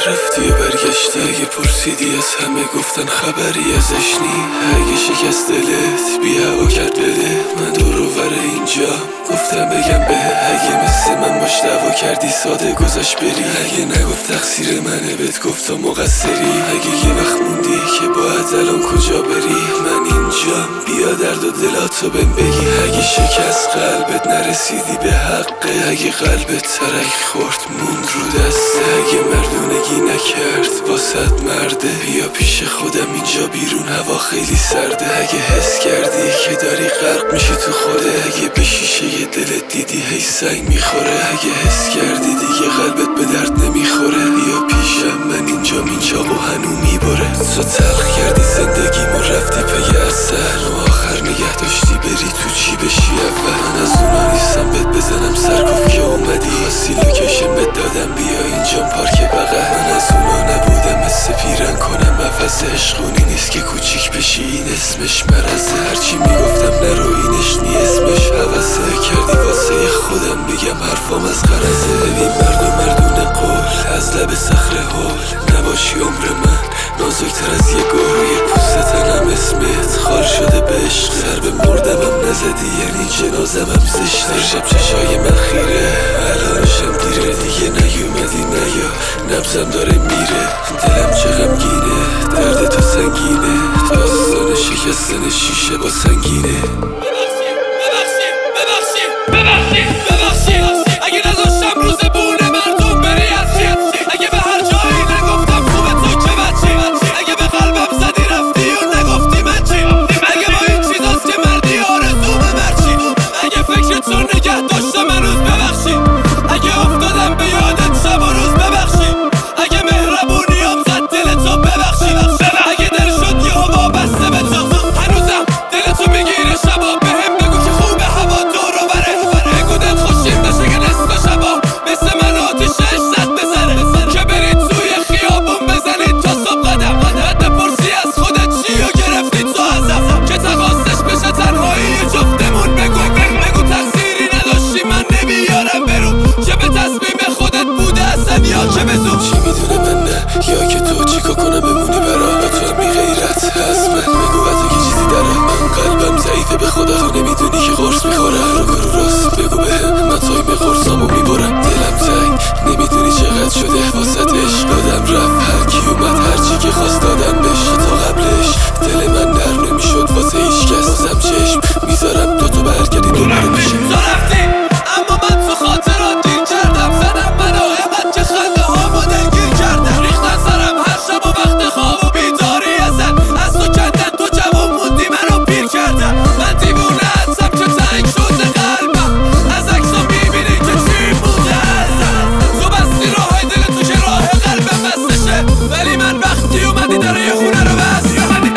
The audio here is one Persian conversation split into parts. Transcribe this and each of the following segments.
رفتی و برگشتی، اگه پرسیدی از همه گفتن خبری ازش نی. اگه شکست دلت بی هوا کرد بده، من دور و بر اینجا گفتم بگم به. اگه مثل من باش دعوا کردی ساده گذاشت بری، اگه نگفت تقصیر منه بهت گفت تو مقصری. اگه یه وقت موندی که باید الان کجا بری، من اینجام بیا درد و دلاتو بهم بگی. اگه شکست قلبت نرسیدی به حقه، اگه قلبت ترک خورد موند رو دسته، اگه مردونگی نکرد واسط مرده، بیا پیش خودم اینجا بیرون هوا خیلی سرده. اگه حس کردی که داری غرق میشی تو خوده، اگه به شیشه ی دلت دیدی هی سنگ میخوره، اگه حس کردی دیگه قلبت به درد نمیخوره، بیا پیشم من اینجام اینجا و هنو میبره. تو تلخ کردی زندگیمو رفتی پی اصل، و آخر نگه داشتی بری تو چی بشی اول. من از اونا نیستم بهت بزنم سرکوف که اومدی، خاصی لوکیشن بهت دادم بیا اینجام پارک بغل. من از اونا نبودم مثل پیرن کنم عوض، عشقونی نیست که کوچیک بشی این اسمش مرزه. هرچی میگفتم نرو اینش نی اسمش حوثه، کردی واسه خودم بگم حرفام از غرضه. ببین مردونه قول از لب صخره هول، نباشی عمر من نازکتر از یه گل. یه پوست تنم اسمت خال شده به عشق، سر به مردمم نزدی یعنی جنازمم زشت. هر شب چشای من خیره الانشم دیره، دیگه نیومدی نیا نبزم داره میره. دلم چه غمگینه درد تو سنگینه، داستان شکستن شیشه با سنگینه. ببخشید اگه نذاشتم روز بونه مردم بری از چی، اگه به هر جایی نگفتم خوبه تو که بچی، اگه به قلبم زدی رفتی و نگفتی من چی، اگه با این چیزاست که مردی آرزومه مرچی، اگه فکرت رو نگه داشتم هنوز ببخشید، اگه افتادم به یادت شب و روز ببخشید، اگه مهربونیام زد دلتو ببخشید، اگه دل شد یه هوا بسته به تو هنوزم دلتو میگیره شبا بهم بگو که خوبه هوا دور و بره، بگو دل خوشیم داشته که نصف شبا مثل من آتیشش زد بزنه، که برید توی خیابون بزنید تا صبح قدم، حد پرسی از خودت چی و گرفتید تو ازم، که تقاصش بشه تنهایی جفتمون. بگو تقصیری نداشتی من نمیارم برو، که به تصمیم خودت بوده اصلا یا که به زود. چی میدونه من نه یا که تو چیکار کنم بمونی برا، با تو هم بی غیرت از من بگو از که چیزی داره. من قلبم ضعیفه به خدا، تو نمیدونی که قرص میخوره. رو راست بگو بهم من تایم قرصامو میبرم، دلم تنگ نمیدونی چقدر شده واسط عشق. دادم رفت هر کی اومد هرچی که خواست دادم بهش، تا قبلش دل من در نمیشد واسه هیچ کس. بازم چشم میذارم تو برگردی دوباره میشه. تو رفتی اما من تو خاطرات دیر کردم، زدم مناقبت که خنده هامو دلگیر کردم، ریختن سرم هر شب و وقت خواب و بیداری ازت، از تو کندن تو جوان موندی منو پیر کردم. من دیوونه هستم که تنگ شده قلبم، از عکسا میبینی که چی بوده ازم. تو بستی راه دل تو که راه قلبم بستشه، ولی من وقتی اومدی داره یه خونه رو بست.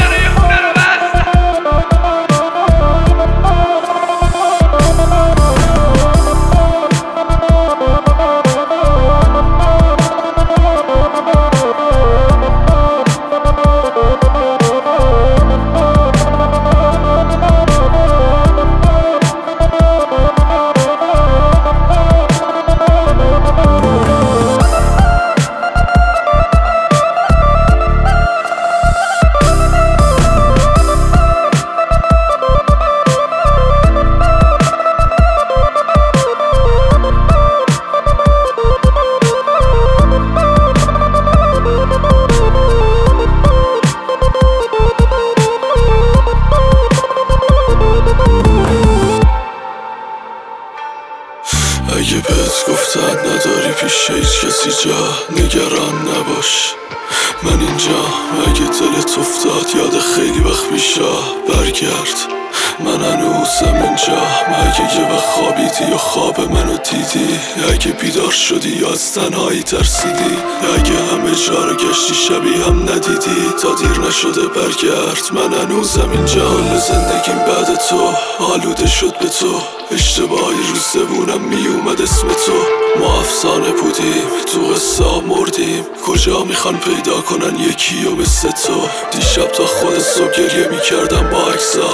اگه بهت گفتن نداری پیش هیچ کسی جا، نگران نباش من اینجا. اگه دلت افتاد یاد خیلی وقت پیشا برگرد، من هنوزم اینجا. اگه یه وقت خوابیدی یا خواب منو دیدی، اگه بیدار شدی یا از تنهایی ترسیدی، اگه همه جا رو گشتی شبیه هم ندیدی، تا دیر نشده برگرد من هنوزم اینجا. حال زندگیم بعد تو آلوده شد به تو، اشتباهی رو زبونم میومد اسم تو. ما افسانه بودیم تو قصه مردیم، کجا میخوان پیدا کنن یکی و مثل تو. دیشب تا خود صبح گریه میکردم با عکسات،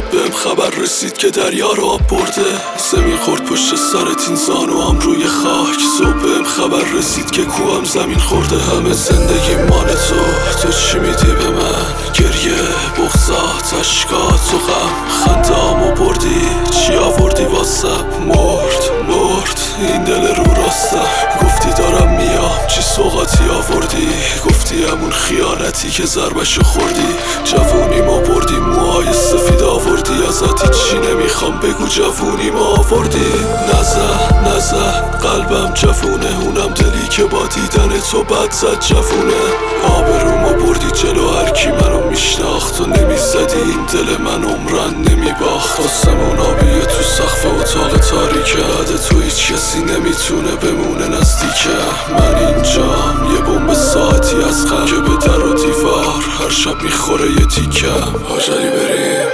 صبح بهم خبر رسید که دریا رو آب برده. زمین خورد پشت سرت این زانوام روی خاک. صبح بهم خبر رسید که کوام زمین خورده. همه زندگی مال تو چی میدی به من؟ گریه، بغضات، اشکات و غم، خنده‌امو بردی، چی آوردی واسم؟ مرد این دل رو راستم. گفتی دارم میام، چی سوغاتی آوردی؟ گفتی همون خیانتی که ضربشو خوردی. جوونیمو بردی، موهای سفید آوردی. ازت چی نمیخوام بگو، جوونیمو آوردی. نزن قلبم جوونه، اونم دلی که با دیدن تو بد زد جوونه. آبرومو بردی جلو هرکی منو میشناخت. تو نمیزدی این دل من عمرن نمیباخت. آسمون آبیه تو سقف اتاق تاریکه. عده تو هیچ کسی نمیتونه بمونه نزدیکه. من اینجام، یه بمب ساعتی از غم که به در و دیوار هر شب میخوره یه تیکم. حاجلی بریم.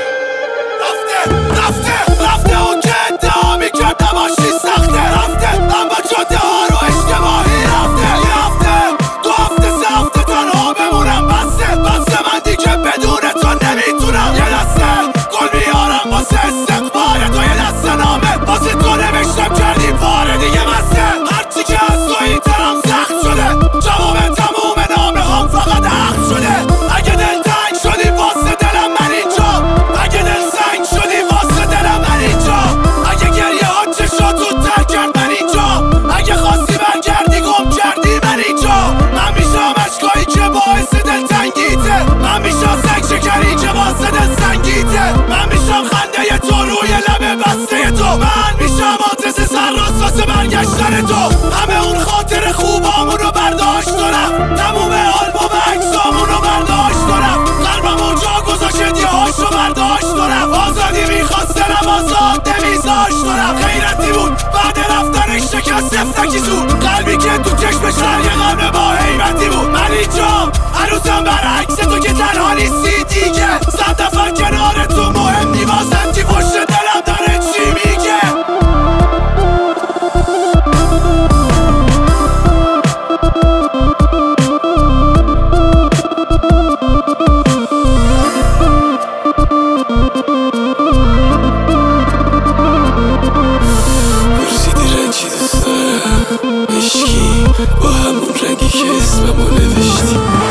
رفته اون که ادعا میکرد نباشی سخته. رفته اما جاده ها رو اشتباهی رفته. 2 هفته 3 هفته تنها بمونم بسته من دیگه بدون تو نمیتونم. یه دسته گل میارم واسه استقبال تو، یه دسته نامه واسه تو نوشتم کردی پاره دیگه بسته. هرچی که از تو این طرف سخت شده، جواب تموم نامه هم فقط حق شده. اگه دل تنگ شدی واسه دلم من اینجا. اگه دل سنگ شدی واسه دلم من اینجا. اگه گریه ها چشاتو تر کرد من اینجا. اگه خواستی برگردی گم کردی من اینجا. من میشم اشکایی که باعث دلتنگیته. من میشم سنگ شکری که واسه دل سنگیته. من میشم خنده تو روی لب بسته تو. من میشم آدرس سرراست واسه برگشتن تو. همه اون خاطر خوبامون رو برداشت دارم. تموم آلبوم عکسامون رو برداشت دارم. قلبم اونجا گذاشت یه هاشو برداشت دارم. آزادی میخواست دلم آزاد نمیذاشت دارم. غیرتی بود بعد رفتنش شکست افتکی زود. قلبی که تو چشمش یه غم با حیبتی بود. من اینجام هنوزم برعکس تو که تنها نیستی دیگه. 100 نفر کنار تو مهم نی واسم چی پشت دلم داره چی میگه. پرسیدی رنجی دوست دارم عشقی با همون رنگی که اسممو نوشتی.